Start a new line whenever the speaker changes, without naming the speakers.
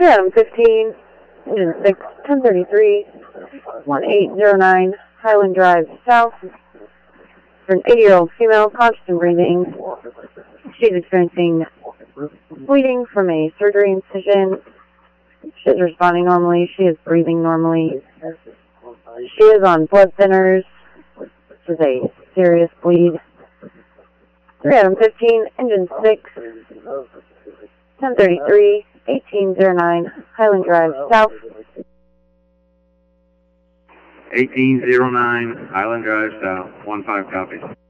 Adam 15, engine 6, 1033, 1809, Highland Drive South, for an 80-year-old female, conscious and breathing. She's experiencing bleeding from a surgery incision. She is responding normally. She is breathing normally. She is on blood thinners. This is a serious bleed. 3 Adam 15, engine 6, 1033, 1809, Highland Drive South.
1809, Highland Drive South, 15 copies.